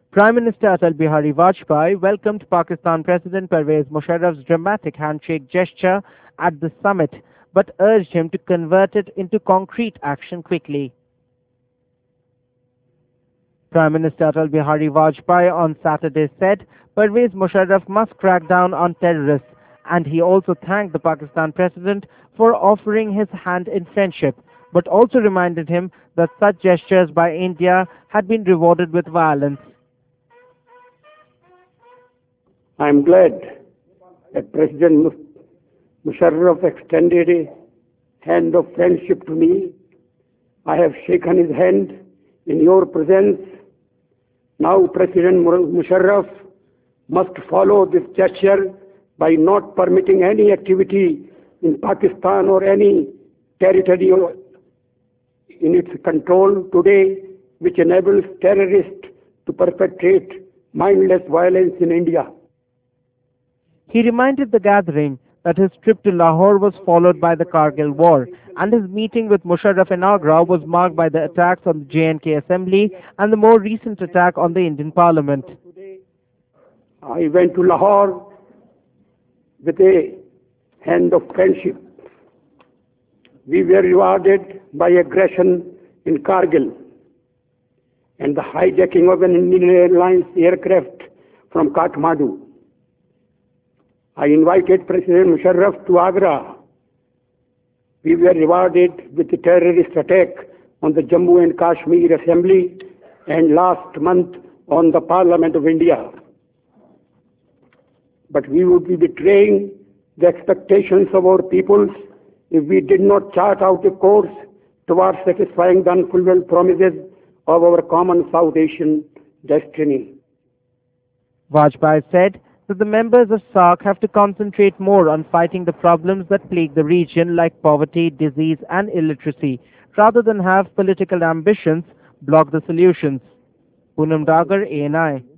Prime Minister Atal Bihari Vajpayee welcomed Pakistan President Pervez Musharraf's dramatic handshake gesture at the summit, but urged him to convert it into concrete action quickly. Prime Minister Atal Bihari Vajpayee on Saturday said Pervez Musharraf must crack down on terrorists, and he also thanked the Pakistan president for offering his hand in friendship, but also reminded him that such gestures by India had been rewarded with violence. I am glad that President Musharraf extended a hand of friendship to me. I have shaken his hand in your presence. Now President Musharraf must follow this gesture by not permitting any activity in Pakistan or any territory in its control today which enables terrorists to perpetrate mindless violence in India. He reminded the gathering that his trip to Lahore was followed by the Kargil War, and his meeting with Musharraf in Agra was marked by the attacks on the J&K Assembly and the more recent attack on the Indian Parliament. I went to Lahore with a hand of friendship. We were rewarded by aggression in Kargil and the hijacking of an Indian Airlines aircraft from Kathmandu. I invited President Musharraf to Agra. We were rewarded with the terrorist attack on the Jammu and Kashmir Assembly and last month on the Parliament of India. But we would be betraying the expectations of our peoples if we did not chart out a course towards satisfying the unfulfilled promises of our common South Asian destiny. Vajpayee said that the members of SAARC have to concentrate more on fighting the problems that plague the region like poverty, disease and illiteracy, rather than have political ambitions block the solutions. Poonam Dagar, ANI.